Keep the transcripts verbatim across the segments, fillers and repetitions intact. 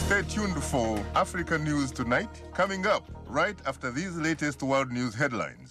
Stay tuned for Africa News Tonight, coming up right after these latest world news headlines.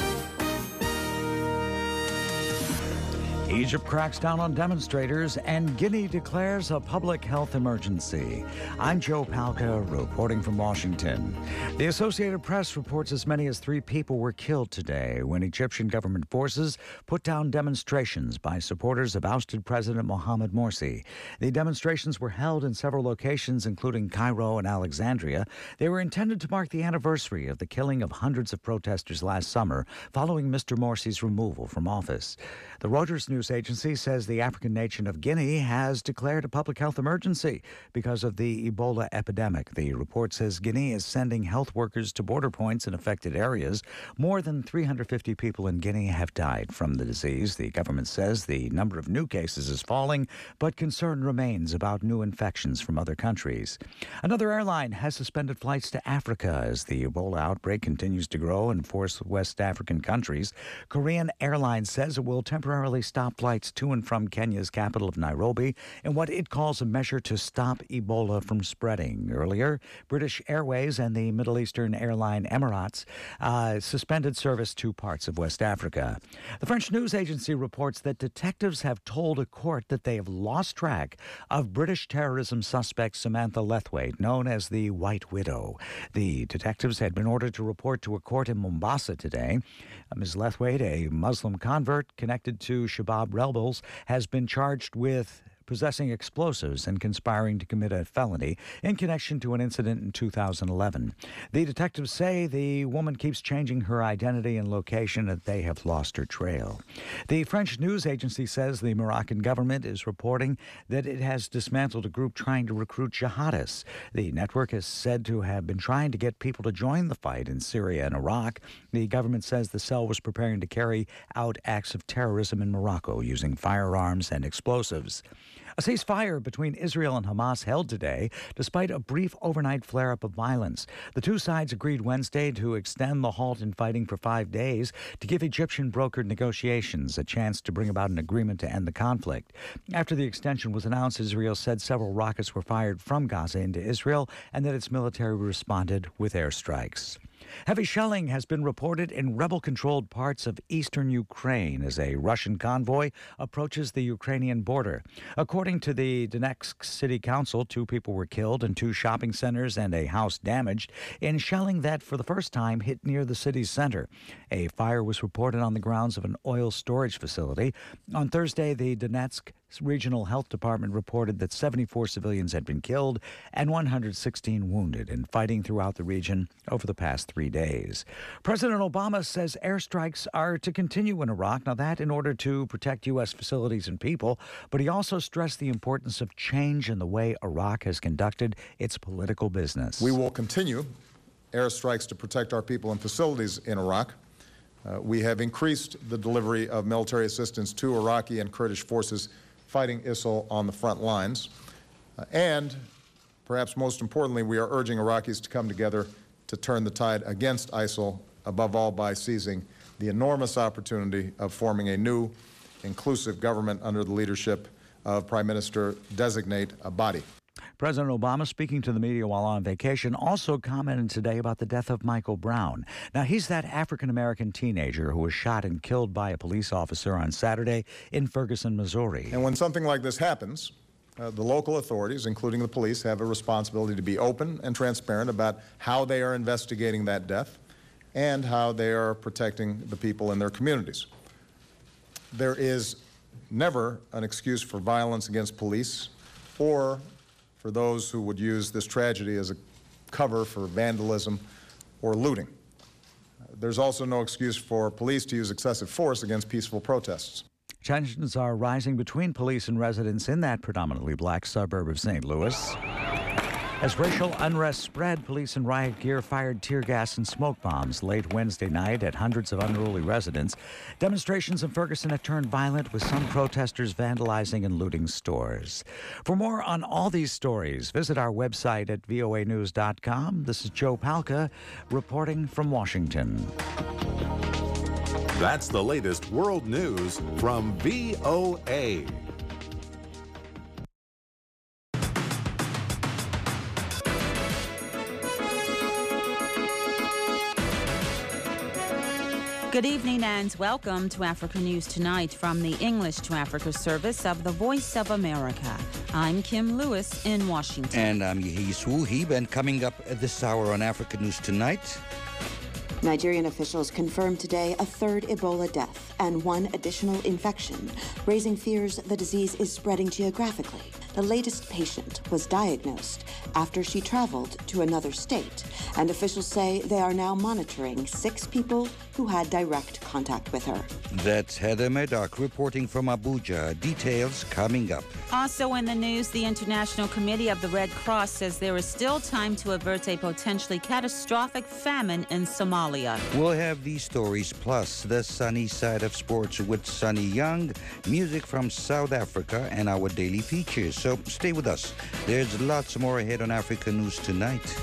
Egypt cracks down on demonstrators and Guinea declares a public health emergency. I'm Joe Palca reporting from Washington. The Associated Press reports as many as three people were killed today when Egyptian government forces put down demonstrations by supporters of ousted President Mohamed Morsi. The demonstrations were held in several locations, including Cairo and Alexandria. They were intended to mark the anniversary of the killing of hundreds of protesters last summer following Mister Morsi's removal from office. The Reuters news agency says the African nation of Guinea has declared a public health emergency because of the Ebola epidemic. The report says Guinea is sending health workers to border points in affected areas. More than three hundred fifty people in Guinea have died from the disease. The government says the number of new cases is falling, but concern remains about new infections from other countries. Another airline has suspended flights to Africa as the Ebola outbreak continues to grow in four West African countries. Korean Airlines says it will temporarily stop flights to and from Kenya's capital of Nairobi in what it calls a measure to stop Ebola from spreading. Earlier, British Airways and the Middle Eastern airline Emirates uh, suspended service to parts of West Africa. The French news agency reports that detectives have told a court that they have lost track of British terrorism suspect Samantha Lethwaite, known as the White Widow. The detectives had been ordered to report to a court in Mombasa today. Miz Lethwaite, a Muslim convert connected to Shabab rebels, has been charged with possessing explosives and conspiring to commit a felony in connection to an incident in two thousand eleven. The detectives say the woman keeps changing her identity and location and they have lost her trail. The French news agency says the Moroccan government is reporting that it has dismantled a group trying to recruit jihadists. The network is said to have been trying to get people to join the fight in Syria and Iraq. The government says the cell was preparing to carry out acts of terrorism in Morocco using firearms and explosives. A ceasefire between Israel and Hamas held today, despite a brief overnight flare-up of violence. The two sides agreed Wednesday to extend the halt in fighting for five days to give Egyptian-brokered negotiations a chance to bring about an agreement to end the conflict. After the extension was announced, Israel said several rockets were fired from Gaza into Israel and that its military responded with airstrikes. Heavy shelling has been reported in rebel-controlled parts of eastern Ukraine as a Russian convoy approaches the Ukrainian border. According to the Donetsk City Council, two people were killed and two shopping centers and a house damaged in shelling that for the first time hit near the city's center. A fire was reported on the grounds of an oil storage facility. On Thursday, the Donetsk Regional Health Department reported that seventy-four civilians had been killed and one hundred sixteen wounded in fighting throughout the region over the past three days. President Obama says airstrikes are to continue in Iraq, now that in order to protect U S facilities and people, but he also stressed the importance of change in the way Iraq has conducted its political business. We will continue airstrikes to protect our people and facilities in Iraq. Uh, we have increased the delivery of military assistance to Iraqi and Kurdish forces fighting ISIL on the front lines. Uh, and, perhaps most importantly, we are urging Iraqis to come together to turn the tide against ISIL, above all by seizing the enormous opportunity of forming a new, inclusive government under the leadership of Prime Minister-designate Abadi. President Obama, speaking to the media while on vacation, also commented today about the death of Michael Brown. Now, he's that African-American teenager who was shot and killed by a police officer on Saturday in Ferguson, Missouri. And when something like this happens, uh, the local authorities, including the police, have a responsibility to be open and transparent about how they are investigating that death and how they are protecting the people in their communities. There is never an excuse for violence against police or for those who would use this tragedy as a cover for vandalism or looting. There's also no excuse for police to use excessive force against peaceful protests. Tensions are rising between police and residents in that predominantly black suburb of Saint Louis. As racial unrest spread, police in riot gear fired tear gas and smoke bombs late Wednesday night at hundreds of unruly residents. Demonstrations in Ferguson have turned violent, with some protesters vandalizing and looting stores. For more on all these stories, visit our website at V O A news dot com. This is Joe Palca reporting from Washington. That's the latest world news from V O A. Good evening and welcome to Africa News Tonight from the English to Africa service of the Voice of America. I'm Kim Lewis in Washington. And I'm Yehis Wuhib, and coming up at this hour on Africa News Tonight. Nigerian officials confirmed today a third Ebola death and one additional infection, raising fears the disease is spreading geographically. The latest patient was diagnosed after she traveled to another state, and officials say they are now monitoring six people who had direct contact with her. That's Heather Murdoch reporting from Abuja. Details coming up. Also in the news, the International Committee of the Red Cross says there is still time to avert a potentially catastrophic famine in Somalia. We'll have these stories plus the sunny side of sports with Sunny Young, music from South Africa, and our daily features. So stay with us. There's lots more ahead on Africa News Tonight.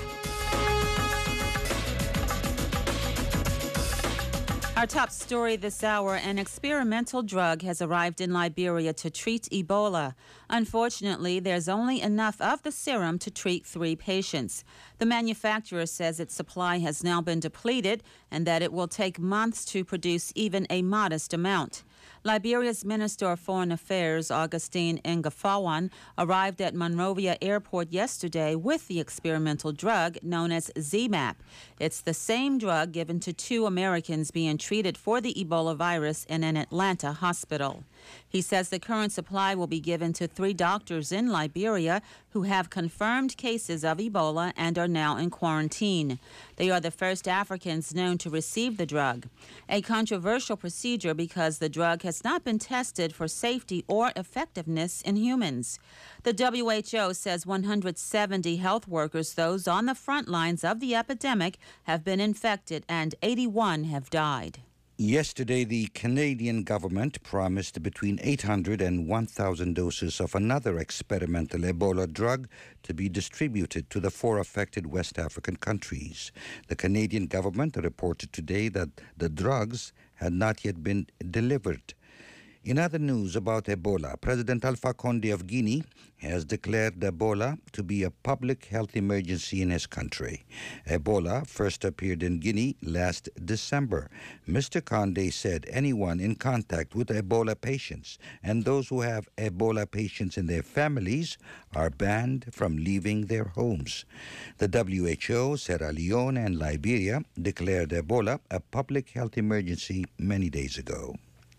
Our top story this hour, an experimental drug has arrived in Liberia to treat Ebola. Unfortunately, there's only enough of the serum to treat three patients. The manufacturer says its supply has now been depleted and that it will take months to produce even a modest amount. Liberia's Minister of Foreign Affairs, Augustine Ngafawan, arrived at Monrovia Airport yesterday with the experimental drug known as Z MAP. It's the same drug given to two Americans being treated for the Ebola virus in an Atlanta hospital. He says the current supply will be given to three doctors in Liberia who have confirmed cases of Ebola and are now in quarantine. They are the first Africans known to receive the drug, a controversial procedure because the drug has not been tested for safety or effectiveness in humans. The W H O says one hundred seventy health workers, those on the front lines of the epidemic, have been infected and eighty-one have died. Yesterday, the Canadian government promised between eight hundred and one thousand doses of another experimental Ebola drug to be distributed to the four affected West African countries. The Canadian government reported today that the drugs had not yet been delivered. In other news about Ebola, President Alpha Conde of Guinea has declared Ebola to be a public health emergency in his country. Ebola first appeared in Guinea last December. Mister Conde said anyone in contact with Ebola patients and those who have Ebola patients in their families are banned from leaving their homes. The W H O, Sierra Leone, and Liberia declared Ebola a public health emergency many days ago.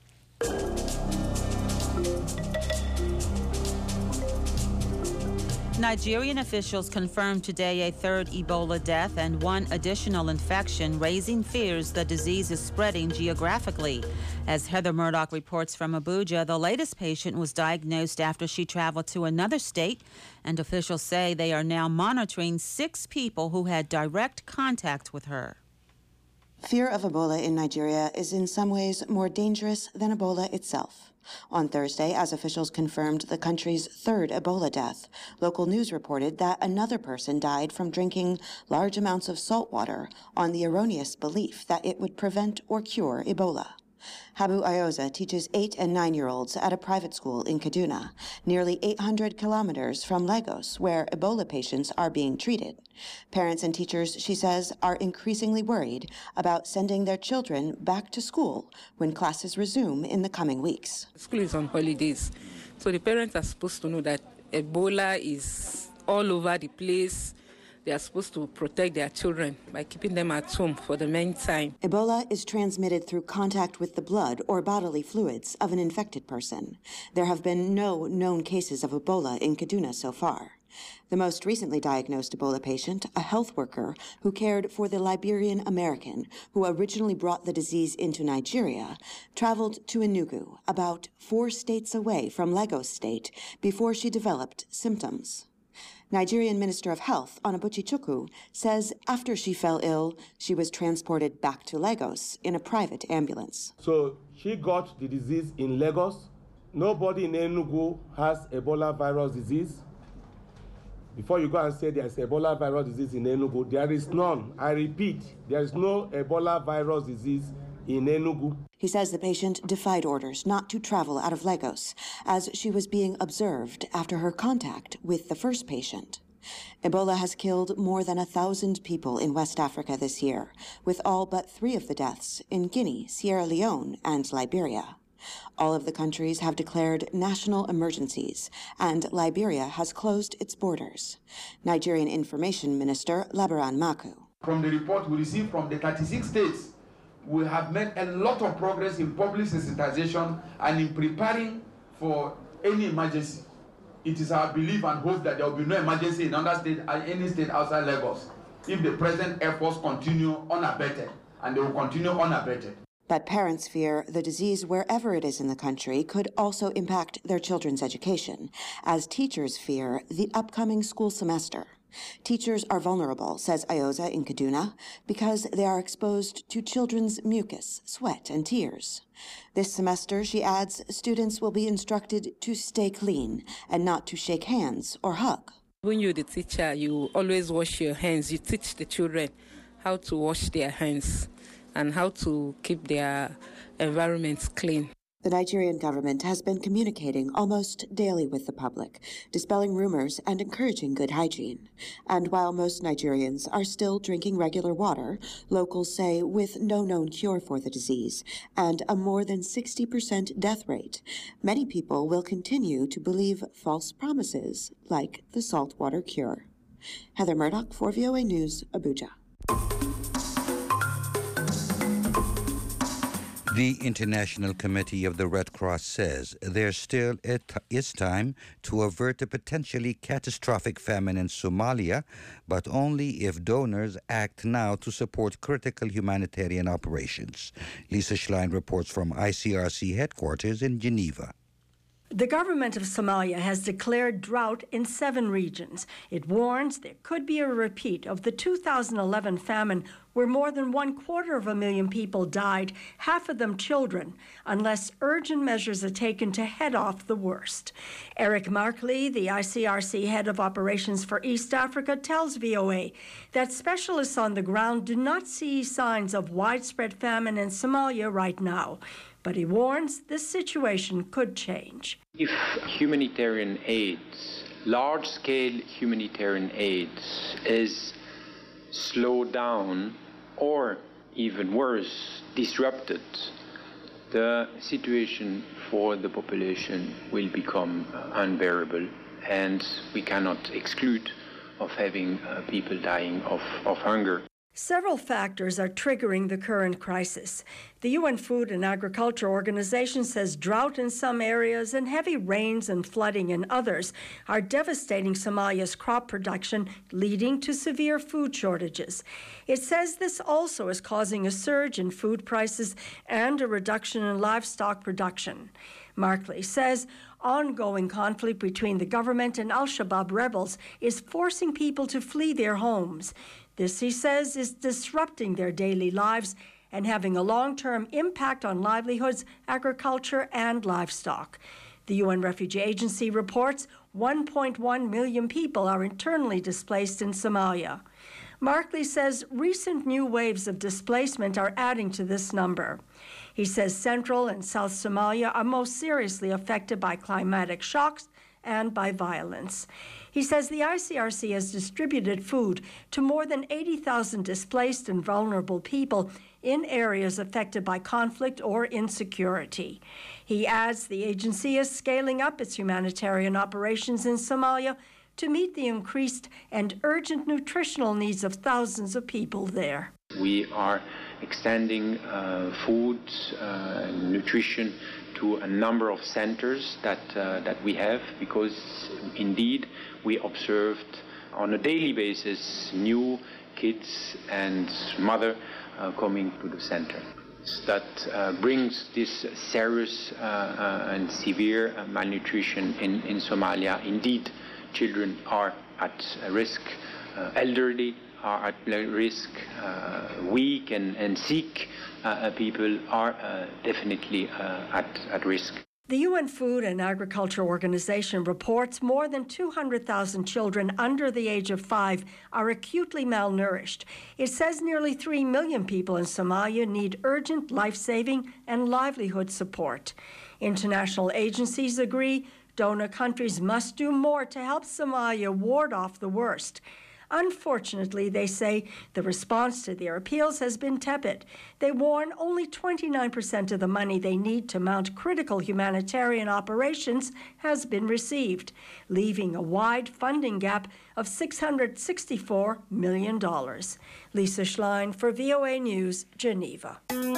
Nigerian officials confirmed today a third Ebola death and one additional infection, raising fears the disease is spreading geographically. As Heather Murdoch reports from Abuja, the latest patient was diagnosed after she traveled to another state, and officials say they are now monitoring six people who had direct contact with her. Fear of Ebola in Nigeria is in some ways more dangerous than Ebola itself. On Thursday, as officials confirmed the country's third Ebola death, local news reported that another person died from drinking large amounts of salt water on the erroneous belief that it would prevent or cure Ebola. Habu Ayoza teaches eight and nine-year-olds at a private school in Kaduna, nearly eight hundred kilometers from Lagos, where Ebola patients are being treated. Parents and teachers, she says, are increasingly worried about sending their children back to school when classes resume in the coming weeks. School is on holidays, so the parents are supposed to know that Ebola is all over the place. They are supposed to protect their children by keeping them at home for the meantime. Ebola is transmitted through contact with the blood or bodily fluids of an infected person. There have been no known cases of Ebola in Kaduna so far. The most recently diagnosed Ebola patient, a health worker who cared for the Liberian American who originally brought the disease into Nigeria, traveled to Enugu, about four states away from Lagos State, before she developed symptoms. Nigerian Minister of Health, Onabuchi Chukwu, says after she fell ill, she was transported back to Lagos in a private ambulance. So she got the disease in Lagos. Nobody in Enugu has Ebola virus disease. Before you go and say there's Ebola virus disease in Enugu, there is none. I repeat, there is no Ebola virus disease in Enugu. He says the patient defied orders not to travel out of Lagos as she was being observed after her contact with the first patient. Ebola has killed more than a thousand people in West Africa this year, with all but three of the deaths in Guinea, Sierra Leone, and Liberia. All of the countries have declared national emergencies, and Liberia has closed its borders. Nigerian Information Minister Labaran Maku. From the report we received from the thirty-six states, we have made a lot of progress in public sensitization and in preparing for any emergency. It is our belief and hope that there will be no emergency in other state, any state outside Lagos, if the present efforts continue unabated, and they will continue unabated. But parents fear the disease, wherever it is in the country, could also impact their children's education, as teachers fear the upcoming school semester. Teachers are vulnerable, says Ayoza in Kaduna, because they are exposed to children's mucus, sweat, and tears. This semester, she adds, students will be instructed to stay clean and not to shake hands or hug. When you're the teacher, you always wash your hands. You teach the children how to wash their hands and how to keep their environments clean. The Nigerian government has been communicating almost daily with the public, dispelling rumors and encouraging good hygiene. And while most Nigerians are still drinking regular water, locals say with no known cure for the disease and a more than sixty percent death rate, many people will continue to believe false promises like the saltwater cure. Heather Murdoch for V O A News, Abuja. The International Committee of the Red Cross says there still is time to avert a potentially catastrophic famine in Somalia, but only if donors act now to support critical humanitarian operations. Lisa Schlein reports from I C R C headquarters in Geneva. The government of Somalia has declared drought in seven regions. It warns there could be a repeat of the two thousand eleven famine, where more than one quarter of a million people died, half of them children, unless urgent measures are taken to head off the worst. Eric Markley, the I C R C head of operations for East Africa, tells V O A that specialists on the ground do not see signs of widespread famine in Somalia right now. But he warns this situation could change. If humanitarian aid, large-scale humanitarian aid, is slowed down or, even worse, disrupted, the situation for the population will become unbearable, and we cannot exclude of having uh, people dying of, of hunger. Several factors are triggering the current crisis. The U N Food and Agriculture Organization says drought in some areas and heavy rains and flooding in others are devastating Somalia's crop production, leading to severe food shortages. It says this also is causing a surge in food prices and a reduction in livestock production. Markley says ongoing conflict between the government and al-Shabaab rebels is forcing people to flee their homes. This, he says, is disrupting their daily lives and having a long-term impact on livelihoods, agriculture, and livestock. The U N Refugee Agency reports one point one million people are internally displaced in Somalia. Markley says recent new waves of displacement are adding to this number. He says Central and South Somalia are most seriously affected by climatic shocks and by violence. He says the I C R C has distributed food to more than eighty thousand displaced and vulnerable people in areas affected by conflict or insecurity. He adds the agency is scaling up its humanitarian operations in Somalia to meet the increased and urgent nutritional needs of thousands of people there. We are extending uh, food, uh, nutrition to a number of centers that, uh, that we have, because indeed we observed on a daily basis new kids and mother uh, coming to the center. That uh, brings this serious uh, uh, and severe uh, malnutrition in, in Somalia. Indeed, children are at risk, uh, elderly are at risk, uh, weak and, and sick uh, people are uh, definitely uh, at, at risk. The U N Food and Agriculture Organization reports more than two hundred thousand children under the age of five are acutely malnourished. It says nearly three million people in Somalia need urgent life-saving and livelihood support. International agencies agree Donor countries must do more to help Somalia ward off the worst. Unfortunately, they say, the response to their appeals has been tepid. They warn only twenty-nine percent of the money they need to mount critical humanitarian operations has been received, leaving a wide funding gap of six hundred sixty-four million dollars. Lisa Schlein for V O A News, Geneva.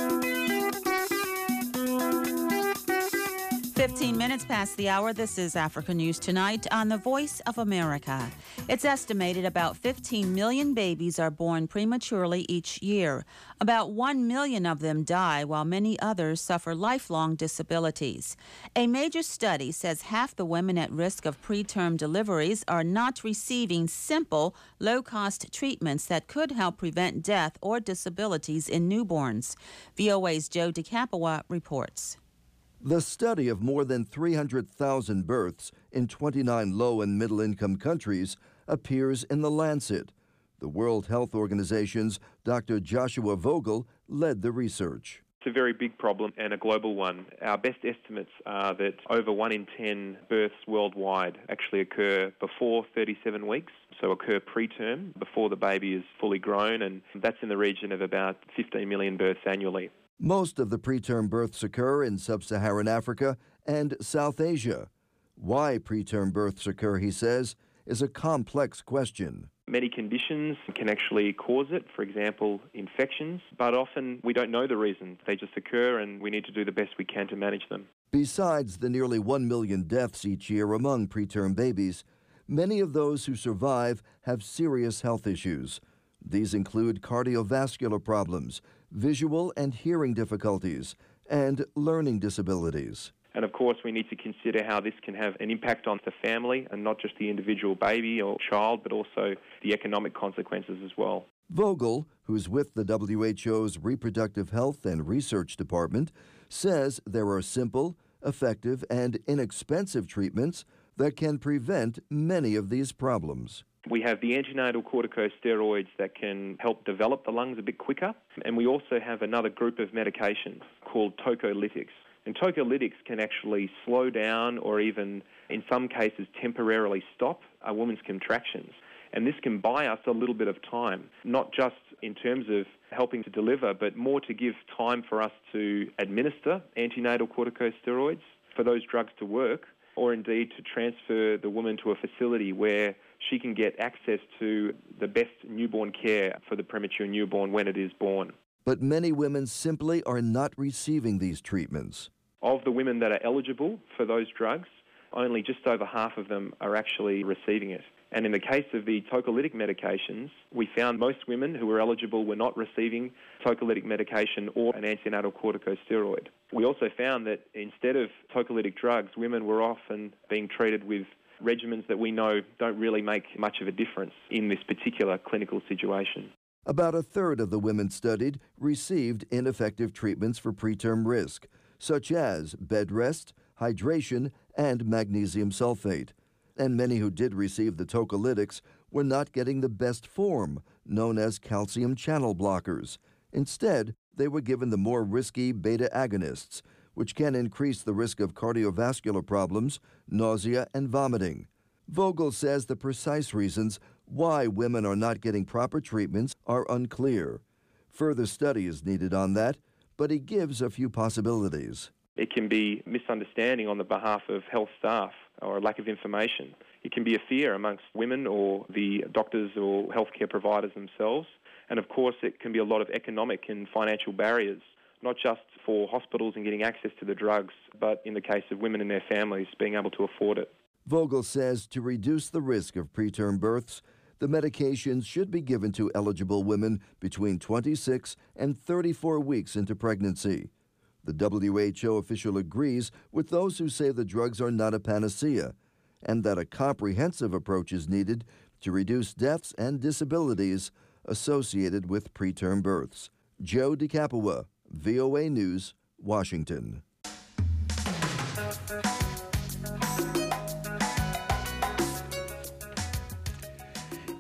fifteen minutes past the hour, this is Africa News Tonight on the Voice of America. It's estimated about fifteen million babies are born prematurely each year. About one million of them die, while many others suffer lifelong disabilities. A major study says half the women at risk of preterm deliveries are not receiving simple, low-cost treatments that could help prevent death or disabilities in newborns. V O A's Joe DeCapua reports. The study of more than three hundred thousand births in twenty-nine low- and middle-income countries appears in The Lancet. The World Health Organization's Doctor Joshua Vogel led the research. It's a very big problem and a global one. Our best estimates are that over one in ten births worldwide actually occur before thirty-seven weeks, so occur preterm, before the baby is fully grown, and that's in the region of about fifteen million births annually. Most of the preterm births occur in sub-Saharan Africa and South Asia. Why preterm births occur, he says, is a complex question. Many conditions can actually cause it, for example, infections, but often we don't know the reason. They just occur and we need to do the best we can to manage them. Besides the nearly one million deaths each year among preterm babies, many of those who survive have serious health issues. These include cardiovascular problems, visual and hearing difficulties, and learning disabilities. And of course, we need to consider how this can have an impact on the family and not just the individual baby or child, but also the economic consequences as well. Vogel, who's with the W H O's Reproductive Health and Research Department, says there are simple, effective, and inexpensive treatments that can prevent many of these problems. We have the antenatal corticosteroids that can help develop the lungs a bit quicker, and we also have another group of medications called tocolytics. And tocolytics can actually slow down or even, in some cases, temporarily stop a woman's contractions. And this can buy us a little bit of time, not just in terms of helping to deliver, but more to give time for us to administer antenatal corticosteroids, for those drugs to work, or indeed to transfer the woman to a facility where she can get access to the best newborn care for the premature newborn when it is born. But many women simply are not receiving these treatments. Of the women that are eligible for those drugs, only just over half of them are actually receiving it. And in the case of the tocolytic medications, we found most women who were eligible were not receiving tocolytic medication or an antenatal corticosteroid. We also found that instead of tocolytic drugs, women were often being treated with regimens that we know don't really make much of a difference in this particular clinical situation. About a third of the women studied received ineffective treatments for preterm risk, such as bed rest, hydration, and magnesium sulfate. And many who did receive the tocolytics were not getting the best form, known as calcium channel blockers. Instead, they were given the more risky beta agonists, which can increase the risk of cardiovascular problems, nausea, and vomiting. Vogel says the precise reasons why women are not getting proper treatments are unclear. Further study is needed on that, but he gives a few possibilities. It can be misunderstanding on the behalf of health staff or a lack of information. It can be a fear amongst women or the doctors or healthcare providers themselves. And of course, it can be a lot of economic and financial barriers, not just for hospitals and getting access to the drugs, but in the case of women and their families, being able to afford it. Vogel says to reduce the risk of preterm births, the medications should be given to eligible women between twenty-six and thirty-four weeks into pregnancy. The W H O official agrees with those who say the drugs are not a panacea and that a comprehensive approach is needed to reduce deaths and disabilities associated with preterm births. Joe DeCapua, V O A News, Washington.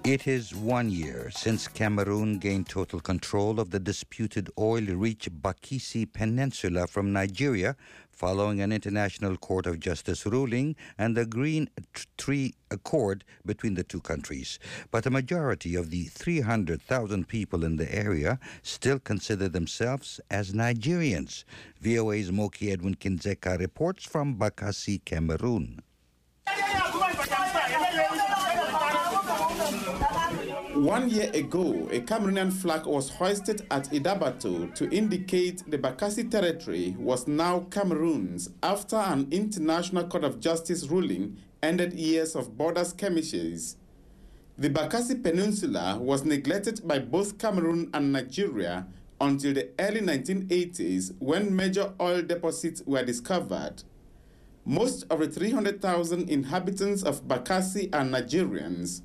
It is one year since Cameroon gained total control of the disputed oil-rich Bakassi Peninsula from Nigeria following an International Court of Justice ruling and the Green Tree Accord between the two countries. But a majority of the three hundred thousand people in the area still consider themselves as Nigerians. V O A's Moki Edwin Kinzeka reports from Bakassi, Cameroon. One year ago, a Cameroonian flag was hoisted at Idabato to indicate the Bakassi territory was now Cameroon's after an International Court of Justice ruling ended years of border skirmishes. The Bakassi Peninsula was neglected by both Cameroon and Nigeria until the early nineteen eighties when major oil deposits were discovered. Most of the three hundred thousand inhabitants of Bakassi are Nigerians.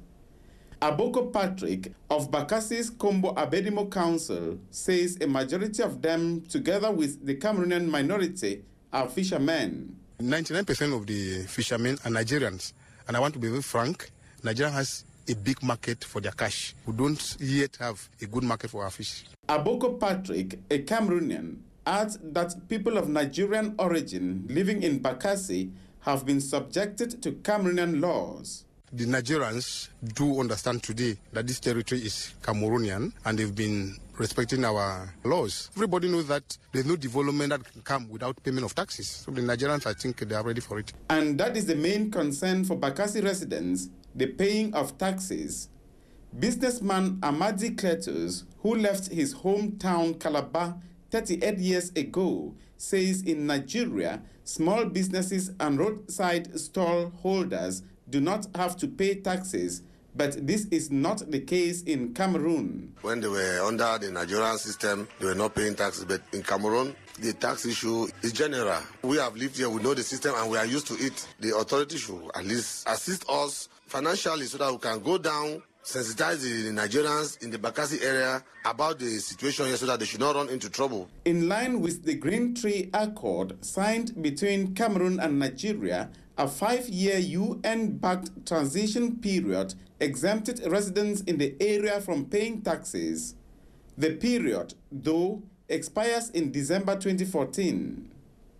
Aboko Patrick of Bakassi's Kombo Abedimo Council says a majority of them, together with the Cameroonian minority, are fishermen. ninety-nine percent of the fishermen are Nigerians. And I want to be very frank, Nigeria has a big market for their cash. We don't yet have a good market for our fish. Aboko Patrick, a Cameroonian, adds that people of Nigerian origin living in Bakassi have been subjected to Cameroonian laws. The Nigerians do understand today that this territory is Cameroonian and they've been respecting our laws. Everybody knows that there's no development that can come without payment of taxes. So the Nigerians, I think, they are ready for it. And that is the main concern for Bakassi residents, the paying of taxes. Businessman Amadi Kletus, who left his hometown Calabar thirty-eight years ago, says in Nigeria, small businesses and roadside stall holders do not have to pay taxes, but this is not the case in Cameroon. When they were under the Nigerian system, they were not paying taxes, but in Cameroon, the tax issue is general. We have lived here, we know the system, and we are used to it. The authority should at least assist us financially so that we can go down, sensitize the Nigerians in the Bakassi area about the situation here so that they should not run into trouble. In line with the Green Tree Accord signed between Cameroon and Nigeria, a five-year U N-backed transition period exempted residents in the area from paying taxes. The period, though, expires in December twenty fourteen.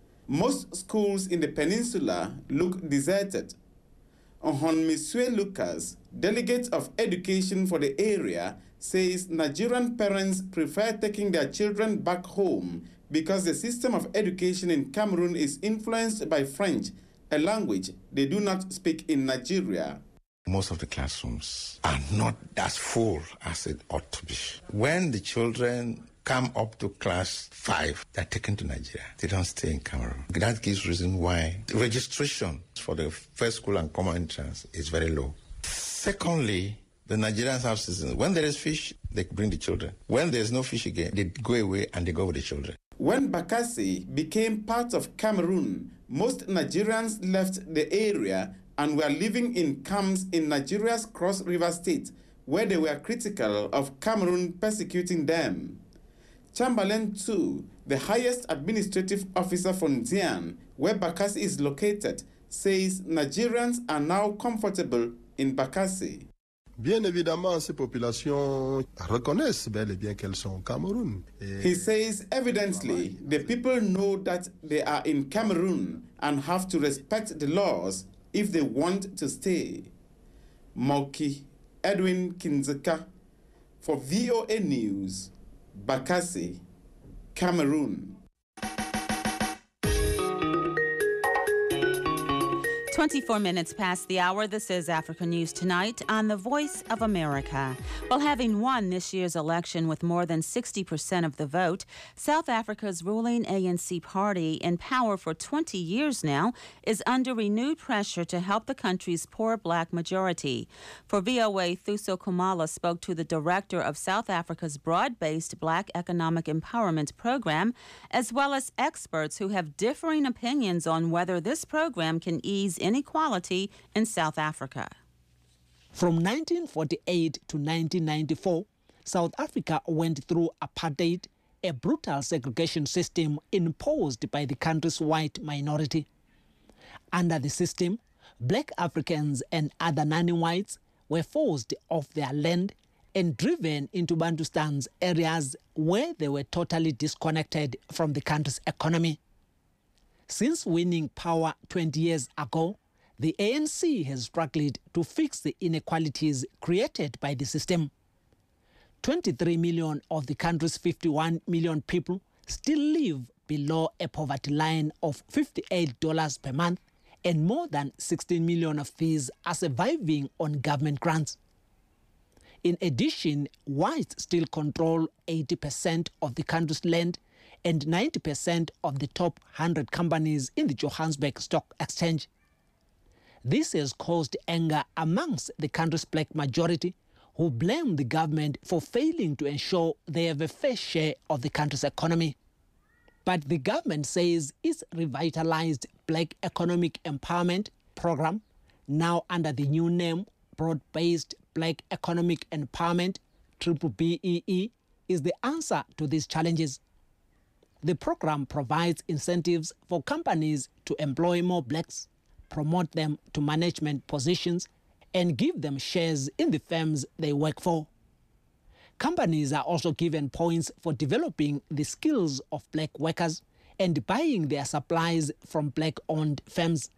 Most schools in the peninsula look deserted. Ohonmiswe Lucas, delegate of education for the area, says Nigerian parents prefer taking their children back home because the system of education in Cameroon is influenced by French, a language they do not speak in Nigeria. Most of the classrooms are not as full as it ought to be. When the children come up to class five, they're taken to Nigeria. They don't stay in Cameroon. That gives reason why the registration for the first school and common entrance is very low. Secondly, the Nigerians have citizens. When there is fish, they bring the children. When there's no fish again, they go away and they go with the children. When Bakassi became part of Cameroon, most Nigerians left the area and were living in camps in Nigeria's Cross River State, where they were critical of Cameroon persecuting them. Chamberlain, too, the highest administrative officer for Ndian, where Bakassi is located, says Nigerians are now comfortable in Bakassi. Bien évidemment, ces populations reconnaissent bel et bien qu'elles sont au Cameroun. He says evidently the people know that they are in Cameroon and have to respect the laws if they want to stay. Moki Edwin Kinzeka for V O A News, Bakassi, Cameroon. twenty-four minutes past the hour. This is Africa News Tonight on the Voice of America. While having won this year's election with more than sixty percent of the vote, South Africa's ruling A N C party, in power for twenty years now, is under renewed pressure to help the country's poor black majority. For V O A, Thuso Kumala spoke to the director of South Africa's broad-based Black Economic Empowerment Program, as well as experts who have differing opinions on whether this program can ease inequality in South Africa. From nineteen forty-eight to nineteen ninety-four, South Africa went through apartheid, a brutal segregation system imposed by the country's white minority. Under the system, black Africans and other non-whites were forced off their land and driven into Bantustan's areas where they were totally disconnected from the country's economy. Since winning power twenty years ago, the A N C has struggled to fix the inequalities created by the system. twenty-three million of the country's fifty-one million people still live below a poverty line of fifty-eight dollars per month, and more than sixteen million of these are surviving on government grants. In addition, whites still control eighty percent of the country's land and ninety percent of the top one hundred companies in the Johannesburg Stock Exchange. This has caused anger amongst the country's black majority, who blame the government for failing to ensure they have a fair share of the country's economy. But the government says its revitalized Black Economic Empowerment Program, now under the new name Broad-Based Black Economic Empowerment, B B E E, is the answer to these challenges. The program provides incentives for companies to employ more blacks, promote them to management positions, and give them shares in the firms they work for. Companies are also given points for developing the skills of black workers and buying their supplies from black-owned firms.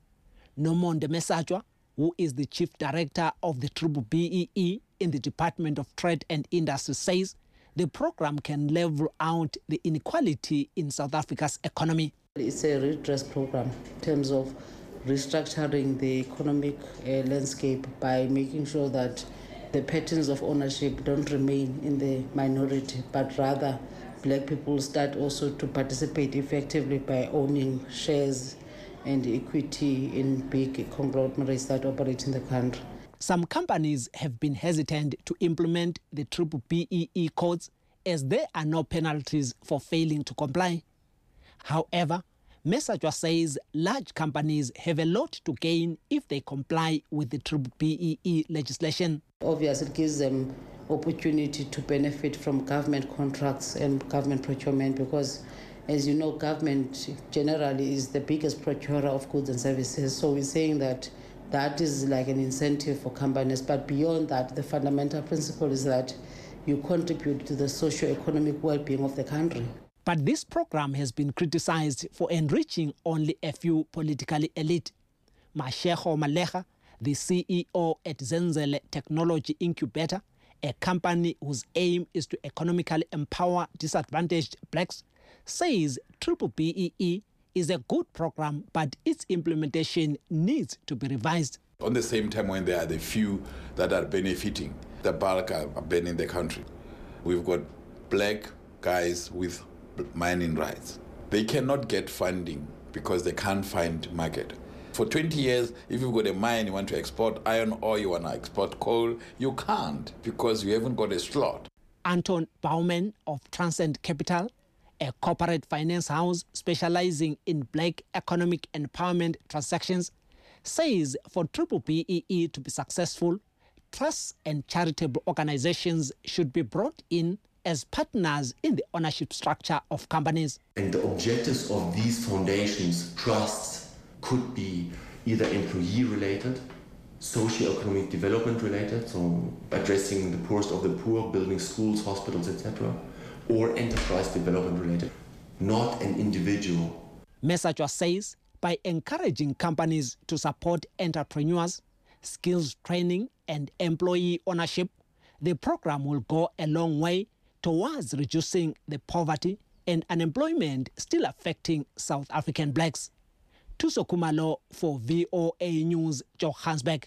Nomonde Mesachwa, who is the chief director of the B B E E in the Department of Trade and Industry, says the program can level out the inequality in South Africa's economy. It's a redress program in terms of restructuring the economic uh, landscape by making sure that the patterns of ownership don't remain in the minority, but rather black people start also to participate effectively by owning shares and equity in big conglomerates that operate in the country. Some companies have been hesitant to implement the B B E E codes as there are no penalties for failing to comply. However, Mesachwa says large companies have a lot to gain if they comply with the B B E E legislation. Obviously, it gives them opportunity to benefit from government contracts and government procurement because, as you know, government generally is the biggest procurer of goods and services. So we're saying that that is like an incentive for companies. But beyond that, the fundamental principle is that you contribute to the socio-economic well-being of the country. But this program has been criticized for enriching only a few politically elite. Mashego Malecha, the C E O at Zenzele Technology Incubator, a company whose aim is to economically empower disadvantaged blacks, says B B E E is a good program, but its implementation needs to be revised. On the same time, when there are the few that are benefiting, the bulk are burning the country. We've got black guys with mining rights. They cannot get funding because they can't find market. For twenty years, if you've got a mine, you want to export iron ore, you want to export coal, you can't because you haven't got a slot. Anton Baumann of Transcend Capital, a corporate finance house specializing in black economic empowerment transactions, says for B B E E to be successful, trusts and charitable organizations should be brought in as partners in the ownership structure of companies. And the objectives of these foundations, trusts, could be either employee-related, socio-economic development-related, so addressing the poorest of the poor, building schools, hospitals, et cetera, or enterprise development-related, not an individual. Mesachwa says by encouraging companies to support entrepreneurs, skills training, and employee ownership, the program will go a long way towards reducing the poverty and unemployment still affecting South African blacks. Tuso Kumalo for V O A News, Johannesburg.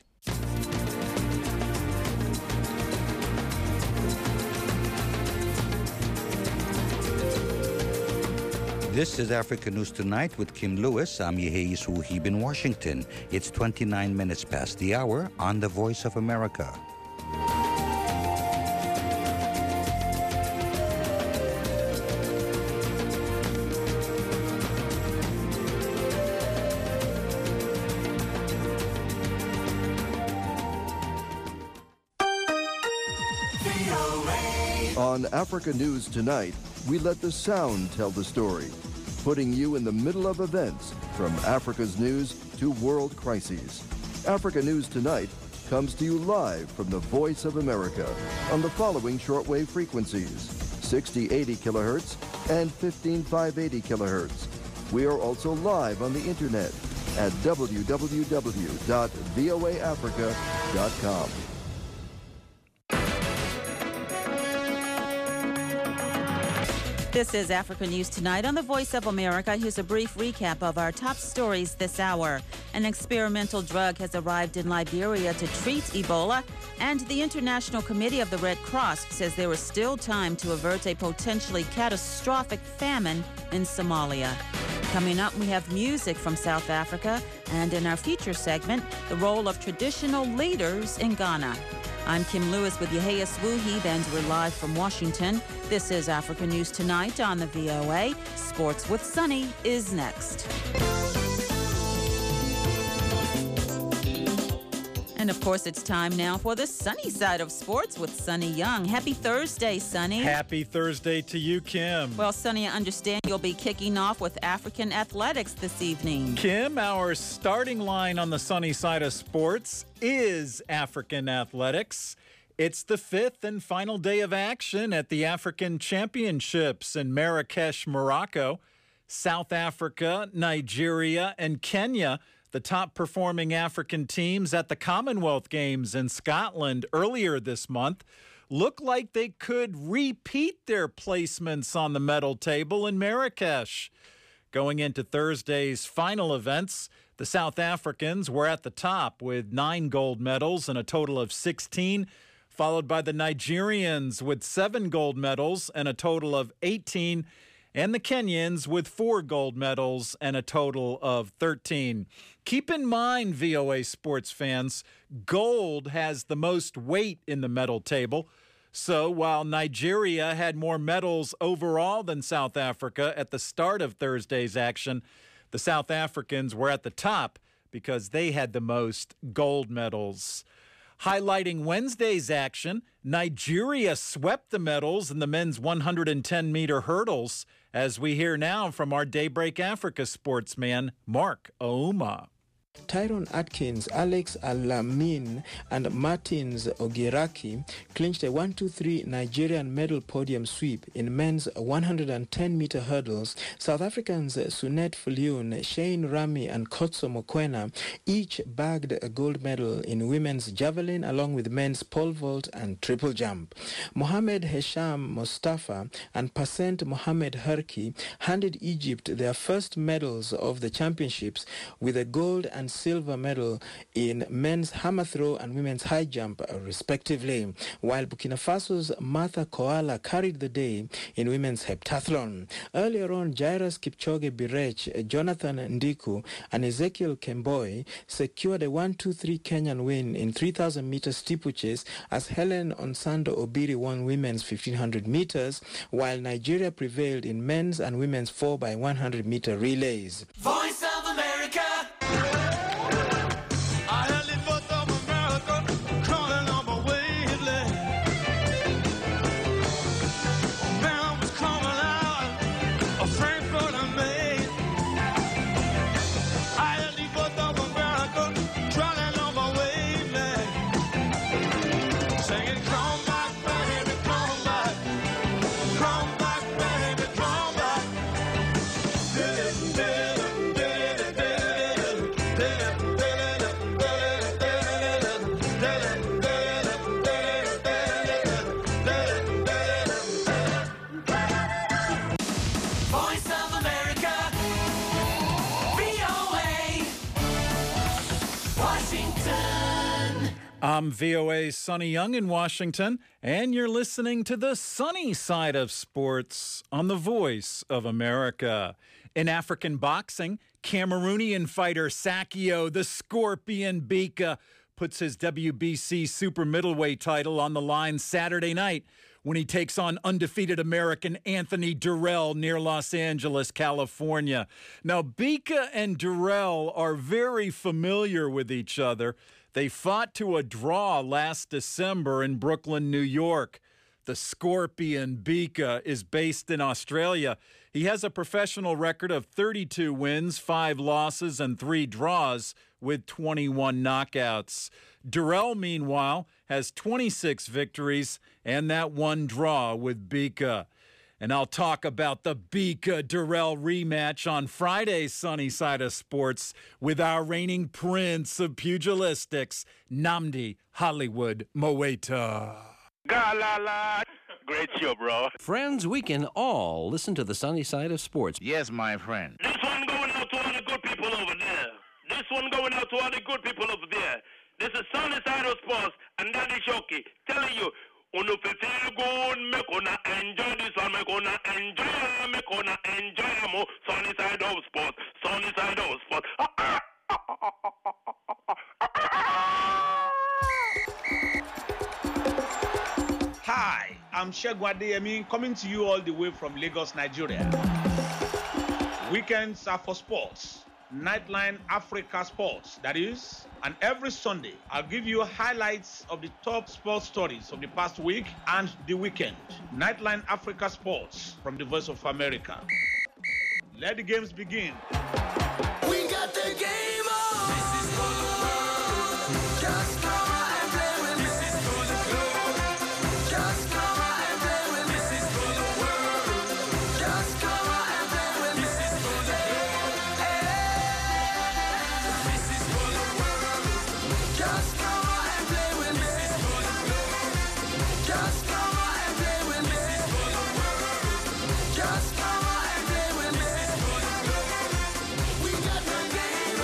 This is Africa News Tonight with Kim Lewis. I'm Yehi Suhib in Washington. It's twenty-nine minutes past the hour on The Voice of America. On Africa News Tonight, we let the sound tell the story, putting you in the middle of events from Africa's news to world crises. Africa News Tonight comes to you live from the Voice of America on the following shortwave frequencies: sixty eighty kilohertz and fifteen five eighty kilohertz. We are also live on the internet at w w w dot v o a africa dot com. This is Africa News Tonight on the Voice of America. Here's a brief recap of our top stories this hour. An experimental drug has arrived in Liberia to treat Ebola, and the International Committee of the Red Cross says there is still time to avert a potentially catastrophic famine in Somalia. Coming up, we have music from South Africa, and in our feature segment, the role of traditional leaders in Ghana. I'm Kim Lewis with Yahya Swuhib, and we're live from Washington. This is Africa News Tonight on the V O A. Sports with Sunny is next. And of course, it's time now for the sunny side of sports with Sunny Young. Happy Thursday, Sunny. Happy Thursday to you, Kim. Well, Sunny, I understand you'll be kicking off with African athletics this evening. Kim, our starting line on the sunny side of sports is African athletics. It's the fifth and final day of action at the African Championships in Marrakesh, Morocco. South Africa, Nigeria, and Kenya, the top-performing African teams at the Commonwealth Games in Scotland earlier this month, look like they could repeat their placements on the medal table in Marrakesh. Going into Thursday's final events, the South Africans were at the top with nine gold medals and a total of sixteen, followed by the Nigerians with seven gold medals and a total of eighteen, and the Kenyans with four gold medals and a total of thirteen. Keep in mind, V O A sports fans, gold has the most weight in the medal table. So while Nigeria had more medals overall than South Africa at the start of Thursday's action, the South Africans were at the top because they had the most gold medals. Highlighting Wednesday's action, Nigeria swept the medals in the men's one hundred ten meter hurdles, as we hear now from our Daybreak Africa sportsman, Mark Ouma. Tyrone Atkins, Alex Alamin, and Martins Ogiraki clinched a one two three Nigerian medal podium sweep in men's one hundred ten meter hurdles. South Africans Sunet Fuliun, Shane Rami, and Kotso Mokoena each bagged a gold medal in women's javelin along with men's pole vault and triple jump. Mohamed Hesham Mustafa and Pasent Mohamed Herki handed Egypt their first medals of the championships with a gold and silver medal in men's hammer throw and women's high jump, respectively, while Burkina Faso's Martha Koala carried the day in women's heptathlon. Earlier on, Jairus Kipchoge Birech, Jonathan Ndiku, and Ezekiel Kemboi secured a one two three Kenyan win in three thousand meter steeplechase as Helen Onsando Obiri won women's fifteen hundred meters, while Nigeria prevailed in men's and women's four by one hundred meter relays. Voice of America. I'm V O A's Sunny Young in Washington, and you're listening to the sunny side of sports on the Voice of America. In African boxing, Cameroonian fighter Sakio the Scorpion Bika puts his W B C super middleweight title on the line Saturday night when he takes on undefeated American Anthony Durrell near Los Angeles, California. Now, Bika and Durrell are very familiar with each other. They fought to a draw last December in Brooklyn, New York. The Scorpion Bika is based in Australia. He has a professional record of thirty-two wins, five losses, and three draws with twenty-one knockouts. Durrell, meanwhile, has twenty-six victories and that one draw with Bika. And I'll talk about the Bika-Durrell rematch on Friday's Sunny Side of Sports with our reigning prince of pugilistics, Nnamdi Hollywood Mowaita. Galala. Great show, bro. Friends, we can all listen to the Sunny Side of Sports. Yes, my friend. This one going out to all the good people over there. This one going out to all the good people over there. This is Sunny Side of Sports and Daddy Shoki telling you, Unu feel good, me gonna enjoy this one, me gonna enjoy, me gonna enjoy more Sunny Side of Sports, Sunny Side of Sports. Hi, I'm Shegun Adeyemi, coming to you all the way from Lagos, Nigeria. Weekends are for sports. Nightline Africa Sports, that is. And every Sunday, I'll give you highlights of the top sports stories of the past week and the weekend. Nightline Africa Sports from the Voice of America. Let the games begin. We got the game on. This is for the world. Just come out and play with me. This is for the globe. Just come out and play with me. This is for the world. Just come out and play with me. This is for the globe. This is for the world. Just come out and play with me. This is for the globe. Just come out and play with me. This is for the world. Just come out and play with me. This is for the globe. We got the game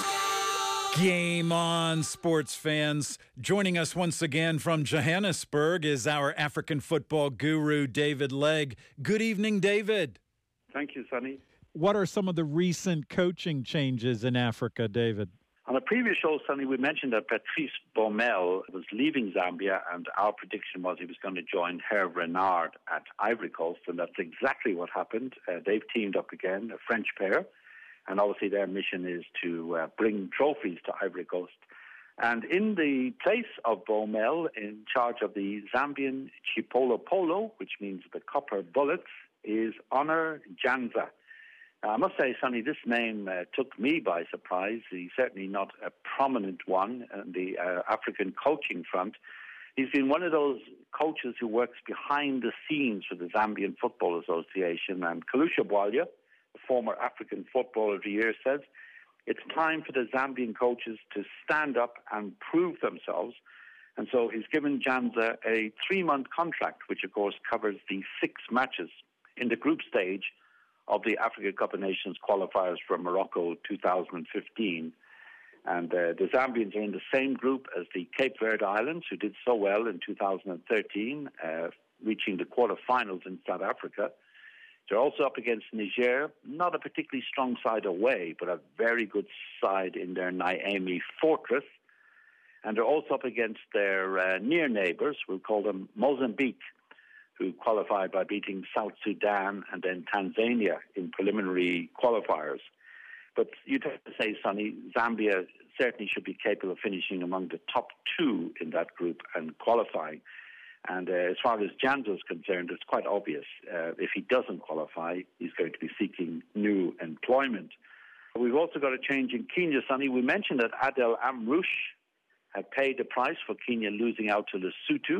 on. Game on, sports fans. Joining us once again from Johannesburg is our African football guru, David Legg. Good evening, David. Thank you, Sonny. What are some of the recent coaching changes in Africa, David? On a previous show, Sonny, we mentioned that Patrice Baumel was leaving Zambia, and our prediction was he was going to join Hervé Renard at Ivory Coast, and that's exactly what happened. Uh, they've teamed up again, a French pair, and obviously their mission is to uh, bring trophies to Ivory Coast. And in the place of Baumel, in charge of the Zambian Chipolo Polo, which means the Copper Bullets, is Honor Janza. Now, I must say, Sonny, this name uh, took me by surprise. He's certainly not a prominent one on the uh, African coaching front. He's been one of those coaches who works behind the scenes for the Zambian Football Association. And Kalusha Bwalya, the former African Footballer of the Year, says it's time for the Zambian coaches to stand up and prove themselves. And so he's given Janza a three-month contract, which, of course, covers the six matches in the group stage of the Africa Cup of Nations qualifiers for Morocco two thousand fifteen. And uh, the Zambians are in the same group as the Cape Verde Islands, who did so well in two thousand thirteen, uh, reaching the quarterfinals in South Africa. They're also up against Niger, not a particularly strong side away, but a very good side in their Niamey fortress. And they're also up against their uh, near neighbours, we'll call them Mozambique, who qualified by beating South Sudan and then Tanzania in preliminary qualifiers. But you'd have to say, Sonny, Zambia certainly should be capable of finishing among the top two in that group and qualifying. And uh, as far as Janza is concerned, it's quite obvious. Uh, if he doesn't qualify, he's going to be seeking new employment. We've also got a change in Kenya, Sonny. We mentioned that Adel Amrouche had paid the price for Kenya losing out to Lesotho.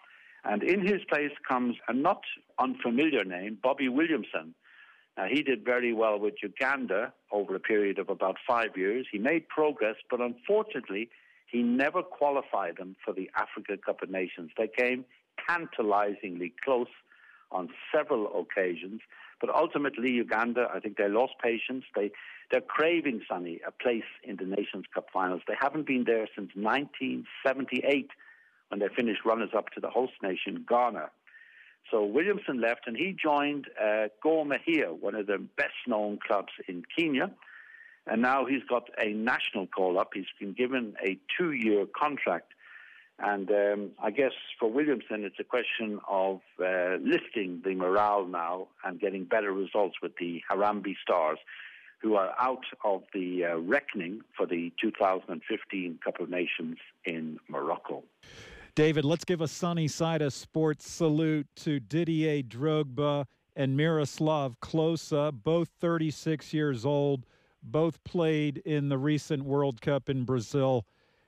And in his place comes a not unfamiliar name, Bobby Williamson. Now, he did very well with Uganda over a period of about five years. He made progress, but unfortunately, he never qualified them for the Africa Cup of Nations. They came tantalizingly close on several occasions, but ultimately Uganda, I think they lost patience. They, they're craving, Sonny, a place in the Nations Cup finals. They haven't been there since nineteen seventy-eight, when they finished runners-up to the host nation, Ghana. So Williamson left, and he joined uh, Gor Mahia, one of the best-known clubs in Kenya. And now he's got a national call-up. He's been given a two-year contract. And um, I guess for Williamson, it's a question of uh, lifting the morale now and getting better results with the Harambee Stars, who are out of the uh, reckoning for the two thousand fifteen Cup of Nations in Morocco. David, let's give a Sunny Side of Sports salute to Didier Drogba and Miroslav Klose, both thirty-six years old, both played in the recent World Cup in Brazil.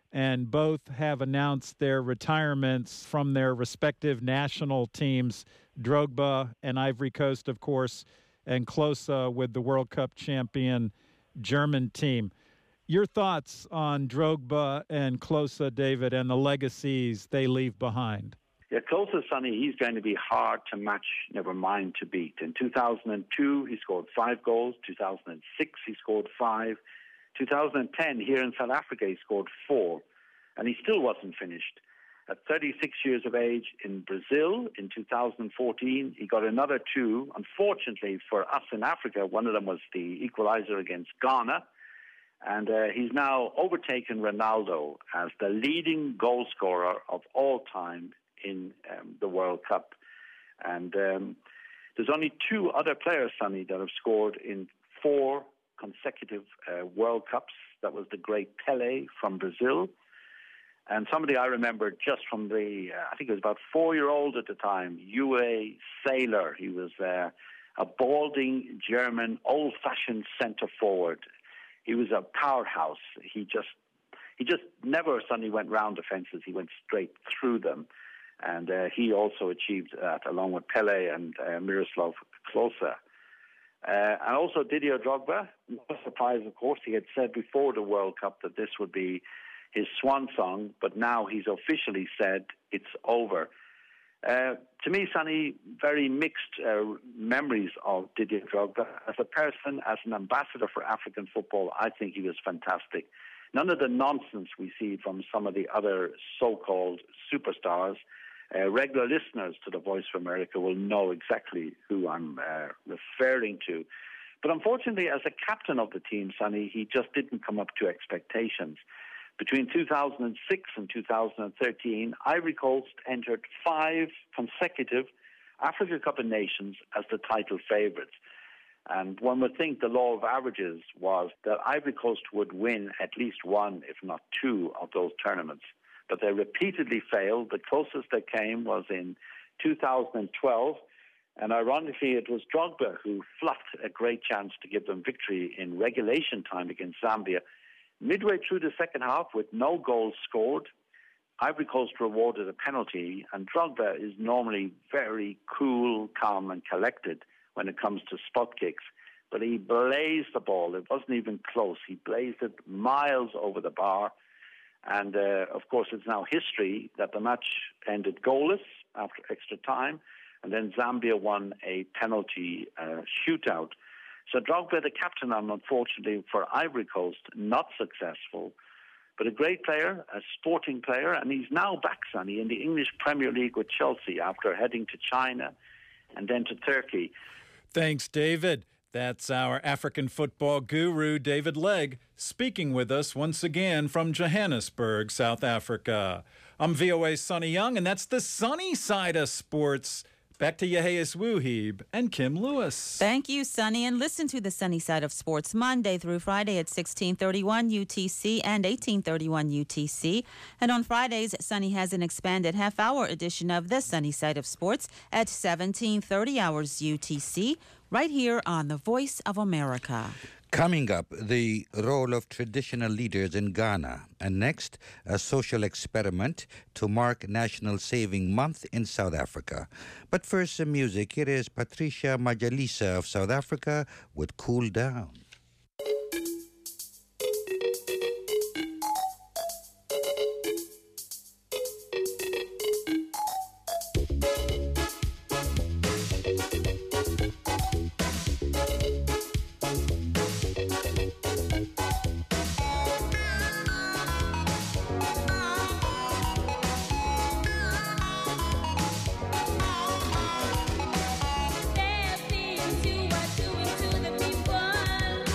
and both have announced their retirements from their respective national teams. Drogba and Ivory Coast, of course, and Klose with the World Cup champion German team. Your thoughts on Drogba and Klose, David, and the legacies they leave behind? Yeah, Klose, Sonny, he's going to be hard to match, never mind to beat. In two thousand two, he scored five goals. two thousand six, he scored five. two thousand ten, here in South Africa, he scored four. And he still wasn't finished. At thirty-six years of age in Brazil in two thousand fourteen, he got another two. Unfortunately for us in Africa, one of them was the equalizer against Ghana. And uh, he's now overtaken Ronaldo as the leading goal scorer of all time in um, the World Cup. And um, there's only two other players, Sonny, that have scored in four consecutive uh, World Cups. That was the great Pelé from Brazil. And somebody I remember just from the, uh, I think he was about four-year-old at the time, Uwe Seeler. He was uh, a balding German, old-fashioned centre-forward. He was a powerhouse. He just he just never suddenly went round defences. He went straight through them. And uh, he also achieved that along with Pelé and uh, Miroslav Klose. Uh, and also Didier Drogba. No surprise, of course. He had said before the World Cup that this would be his swan song, but now he's officially said it's over. Uh, to me, Sonny, very mixed uh, memories of Didier Drogba. As a person, as an ambassador for African football, I think he was fantastic. None of the nonsense we see from some of the other so-called superstars. Uh, regular listeners to the Voice of America will know exactly who I'm uh, referring to. But unfortunately, as a captain of the team, Sonny, he just didn't come up to expectations. Between two thousand six and two thousand thirteen, Ivory Coast entered five consecutive Africa Cup of Nations as the title favourites. And one would think the law of averages was that Ivory Coast would win at least one, if not two, of those tournaments. But they repeatedly failed. The closest they came was in two thousand twelve. And ironically, it was Drogba who fluffed a great chance to give them victory in regulation time against Zambia. Midway through the second half, with no goals scored, Ivory Coast rewarded a penalty, and Drogba is normally very cool, calm, and collected when it comes to spot kicks. But he blazed the ball. It wasn't even close. He blazed it miles over the bar. And, uh, of course, it's now history that the match ended goalless after extra time, and then Zambia won a penalty uh, shootout. So Drogba, the captain, unfortunately for Ivory Coast, not successful, but a great player, a sporting player, and he's now back, Sonny, in the English Premier League with Chelsea after heading to China and then to Turkey. Thanks, David. That's our African football guru, David Legg, speaking with us once again from Johannesburg, South Africa. I'm V O A's Sonny Young, and that's the sunny side of sports. Back to Yehias Wuhib and Kim Lewis. Thank you, Sonny. And listen to the Sunny Side of Sports Monday through Friday at sixteen thirty-one U T C and eighteen thirty-one U T C. And on Fridays, Sonny has an expanded half-hour edition of the Sunny Side of Sports at seventeen thirty hours U T C, right here on the Voice of America. Coming up, the role of traditional leaders in Ghana. And next, a social experiment to mark National Saving Month in South Africa. But first, some music. Here is Patricia Majalisa of South Africa with Cool Down. Step into what doing to the people.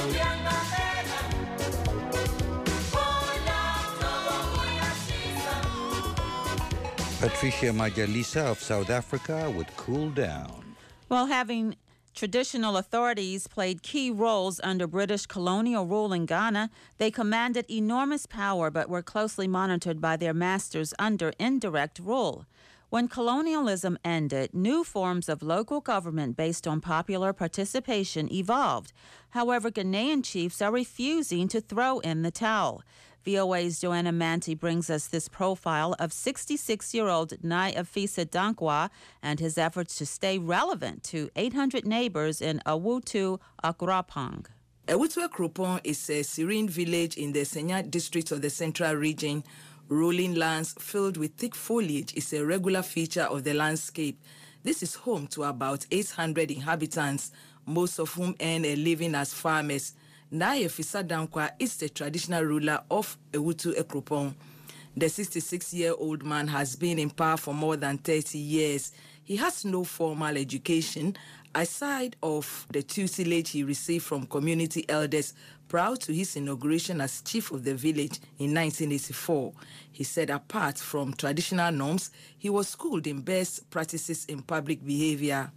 Patricia Majalisa of South Africa would cool down. While having traditional authorities played key roles under British colonial rule in Ghana, they commanded enormous power but were closely monitored by their masters under indirect rule. When colonialism ended, new forms of local government based on popular participation evolved. However, Ghanaian chiefs are refusing to throw in the towel. V O A's Joanna Manti brings us this profile of sixty-six-year-old Nai Afisa Dankwa and his efforts to stay relevant to eight hundred neighbors in Awutu Akrapong. Awutu Akrapong is a serene village in the Senya district of the Central Region. Rolling lands filled with thick foliage is a regular feature of the landscape. This is home to about eight hundred inhabitants, most of whom earn a living as farmers. Nai Afisa Dankwa is the traditional ruler of Awutu Akrapong. The sixty-six-year-old man has been in power for more than thirty years. He has no formal education, aside of the tutelage he received from community elders prior to his inauguration as chief of the village in nineteen eighty-four. He said apart from traditional norms, he was schooled in best practices in public behavior.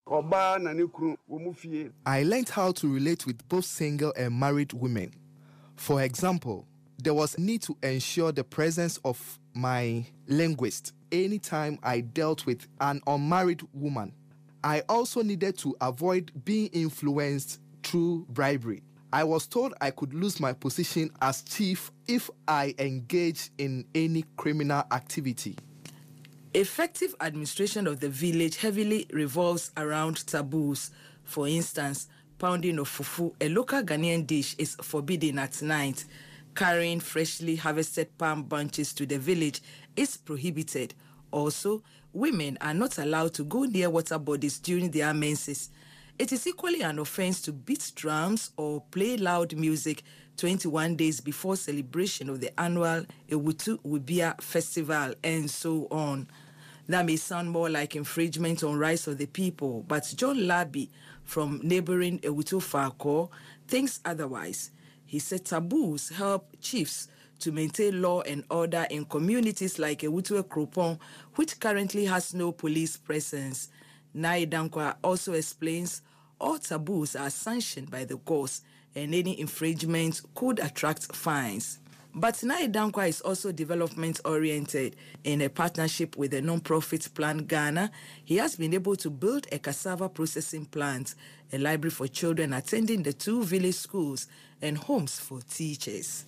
I learned how to relate with both single and married women. For example, there was need to ensure the presence of my linguist anytime I dealt with an unmarried woman. I also needed to avoid being influenced through bribery. I was told I could lose my position as chief if I engaged in any criminal activity. Effective administration of the village heavily revolves around taboos. For instance, pounding of fufu, a local Ghanaian dish, is forbidden at night. Carrying freshly harvested palm bunches to the village is prohibited. Also, women are not allowed to go near water bodies during their menses. It is equally an offense to beat drums or play loud music twenty-one days before celebration of the annual Awutu Wibia festival, and so on. That may sound more like infringement on rights of the people, but John Labi from neighboring Awutu Farko thinks otherwise. He said taboos help chiefs to maintain law and order in communities like Awutu Akrapong, which currently has no police presence. Nai Dankwa also explains all taboos are sanctioned by the gods, and any infringement could attract fines. But Nai Dankwa is also development-oriented. In a partnership with the non-profit Plan Ghana, he has been able to build a cassava processing plant, a library for children attending the two village schools, and homes for teachers.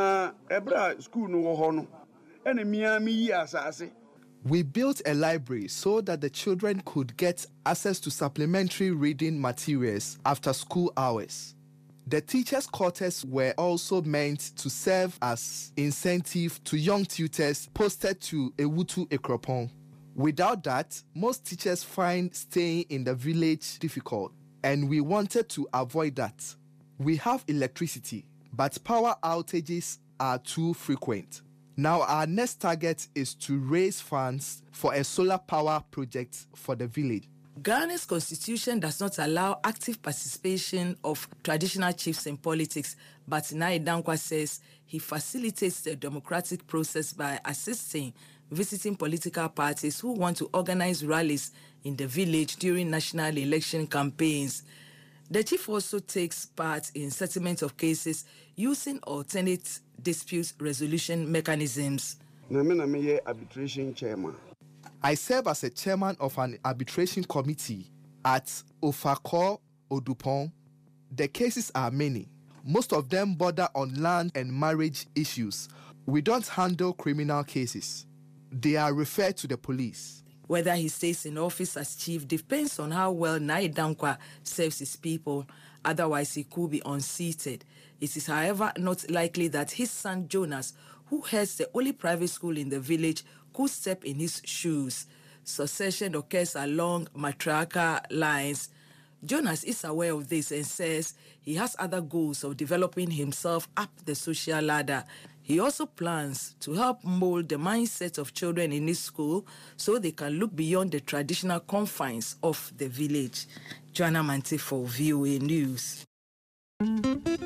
We built a library so that the children could get access to supplementary reading materials after school hours. The teachers' quarters were also meant to serve as incentive to young tutors posted to Awutu Akrapong. Without that, most teachers find staying in the village difficult, and we wanted to avoid that. We have electricity, but power outages are too frequent. Now our next target is to raise funds for a solar power project for the village. Ghana's constitution does not allow active participation of traditional chiefs in politics, but Nai Dankwa says he facilitates the democratic process by assisting visiting political parties who want to organize rallies in the village during national election campaigns. The chief also takes part in settlement of cases using alternate dispute resolution mechanisms. Arbitration chairman. I serve as a chairman of an arbitration committee at Ofako Odupon. The cases are many. Most of them border on land and marriage issues. We don't handle criminal cases. They are referred to the police. Whether he stays in office as chief depends on how well Nai Dankwa serves his people. Otherwise, he could be unseated. It is, however, not likely that his son Jonas, who heads the only private school in the village, could step in his shoes. Succession occurs along matriarchal lines. Jonas is aware of this and says he has other goals of developing himself up the social ladder. He also plans to help mold the mindset of children in his school so they can look beyond the traditional confines of the village. Joanna Manti for V O A News.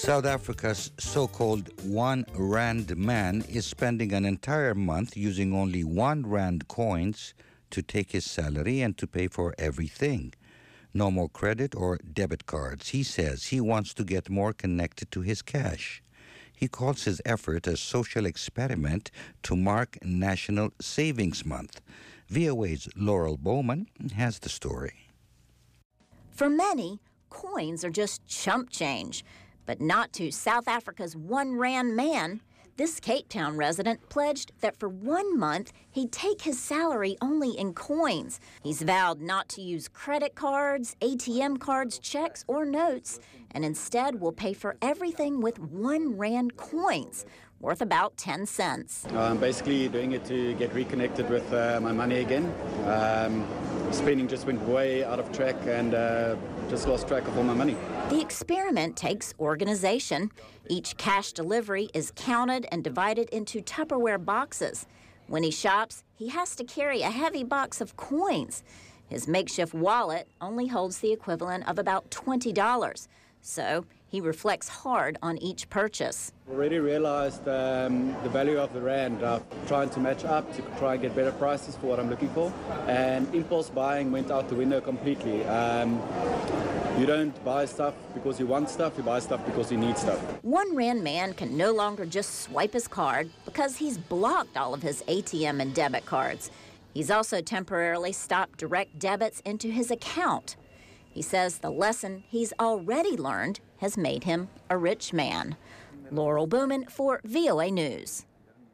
South Africa's so-called one rand man is spending an entire month using only one rand coins to take his salary and to pay for everything. No more credit or debit cards. He says he wants to get more connected to his cash. He calls his effort a social experiment to mark National Savings Month. V O A's Laurel Bowman has the story. For many, coins are just chump change, but not to South Africa's one rand man. This Cape Town resident pledged that for one month, he'd take his salary only in coins. He's vowed not to use credit cards, A T M cards, checks, or notes, and instead will pay for everything with one rand coins, worth about ten cents. I'm basically doing it to get reconnected with uh, my money again. Um, spending just went way out of track and uh, just lost track of all my money. The experiment takes organization. Each cash delivery is counted and divided into Tupperware boxes. When he shops, he has to carry a heavy box of coins. His makeshift wallet only holds the equivalent of about twenty dollars. So he reflects hard on each purchase. Already realized um, the value of the rand. I'm trying to match up to try and get better prices for what I'm looking for. And impulse buying went out the window completely. Um, you don't buy stuff because you want stuff, you buy stuff because you need stuff. One rand man can no longer just swipe his card because he's blocked all of his A T M and debit cards. He's also temporarily stopped direct debits into his account. He says the lesson he's already learned has made him a rich man. Laurel Bowman for V O A News.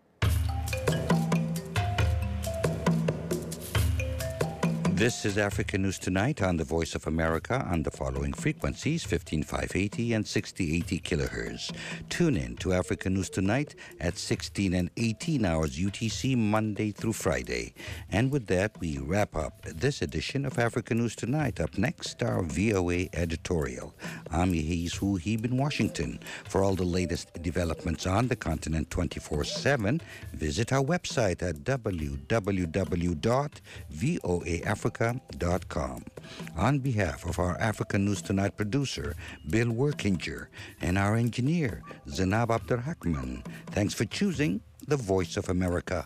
This is Africa News Tonight on the Voice of America on the following frequencies, fifteen five eighty and sixty eighty kilohertz. Tune in to Africa News Tonight at sixteen and eighteen hours U T C Monday through Friday. And with that, we wrap up this edition of Africa News Tonight. Up next, our V O A editorial. I'm Yehisu Heeb in Washington. For all the latest developments on the continent twenty-four seven, visit our website at w w w dot voa africa dot com. On behalf of our Africa News Tonight producer, Bill Workinger, and our engineer, Zanab Abdurrahman, thanks for choosing the Voice of America.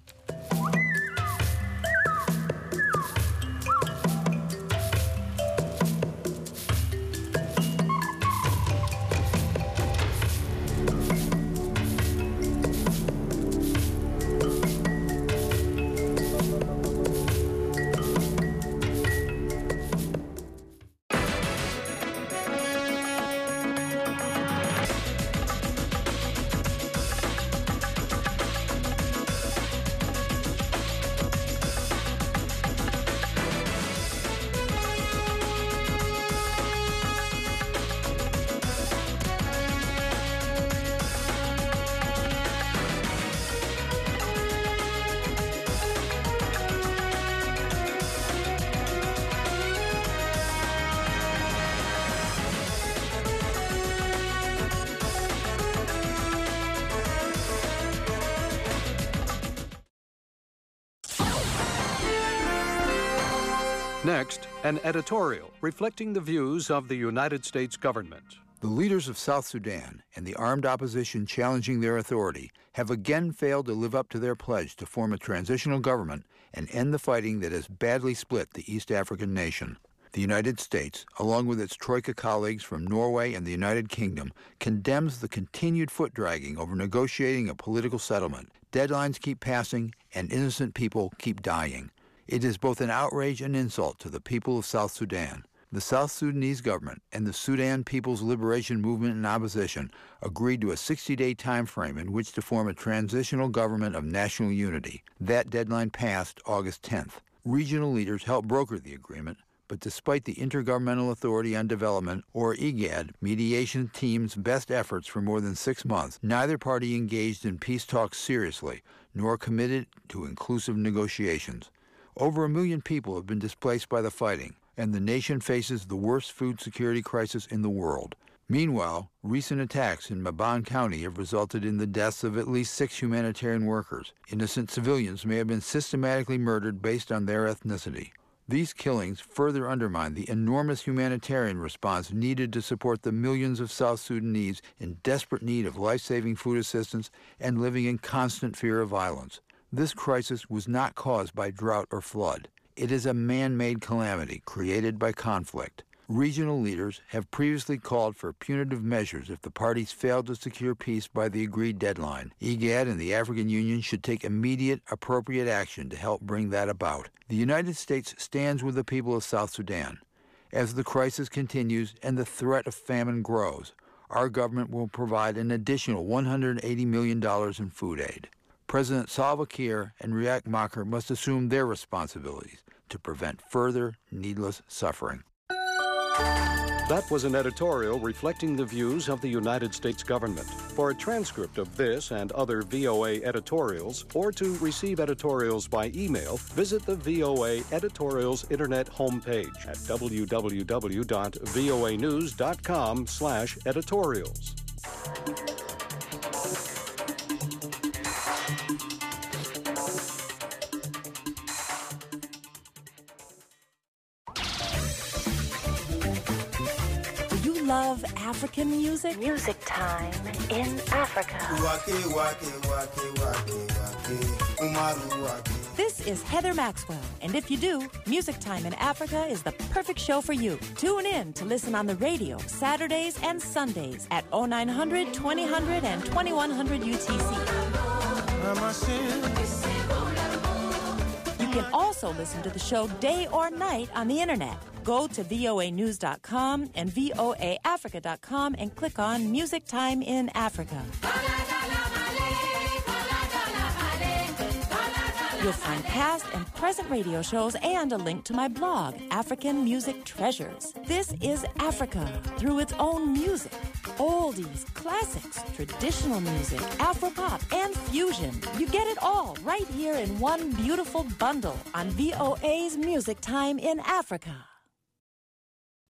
Next, an editorial reflecting the views of the United States government. The leaders of South Sudan and the armed opposition challenging their authority have again failed to live up to their pledge to form a transitional government and end the fighting that has badly split the East African nation. The United States, along with its Troika colleagues from Norway and the United Kingdom, condemns the continued foot-dragging over negotiating a political settlement. Deadlines keep passing and innocent people keep dying. It is both an outrage and insult to the people of South Sudan. The South Sudanese government and the Sudan People's Liberation Movement in opposition agreed to a sixty-day time frame in which to form a transitional government of national unity. That deadline passed August tenth. Regional leaders helped broker the agreement, but despite the Intergovernmental Authority on Development, or IGAD, mediation team's best efforts for more than six months, neither party engaged in peace talks seriously, nor committed to inclusive negotiations. Over a million people have been displaced by the fighting, and the nation faces the worst food security crisis in the world. Meanwhile, recent attacks in Maban County have resulted in the deaths of at least six humanitarian workers. Innocent civilians may have been systematically murdered based on their ethnicity. These killings further undermine the enormous humanitarian response needed to support the millions of South Sudanese in desperate need of life-saving food assistance and living in constant fear of violence. This crisis was not caused by drought or flood. It is a man-made calamity created by conflict. Regional leaders have previously called for punitive measures if the parties fail to secure peace by the agreed deadline. IGAD and the African Union should take immediate, appropriate action to help bring that about. The United States stands with the people of South Sudan. As the crisis continues and the threat of famine grows, our government will provide an additional one hundred eighty million dollars in food aid. President Salva Kiir and Riek Machar must assume their responsibilities to prevent further needless suffering. That was an editorial reflecting the views of the United States government. For a transcript of this and other V O A editorials, or to receive editorials by email, visit the V O A Editorials Internet homepage at w w w dot voa news dot com slash editorials. Love African music? Music Time in Africa. This is Heather Maxwell, and if you do, Music Time in Africa is the perfect show for you. Tune in to listen on the radio Saturdays and Sundays at oh nine hundred, twenty hundred, and twenty-one hundred U T C. You can also listen to the show day or night on the internet. Go to voa news dot com and voa africa dot com and click on Music Time in Africa. You'll find past and present radio shows and a link to my blog, African Music Treasures. This is Africa through its own music. Oldies, classics, traditional music, Afropop, and fusion. You get it all right here in one beautiful bundle on V O A's Music Time in Africa.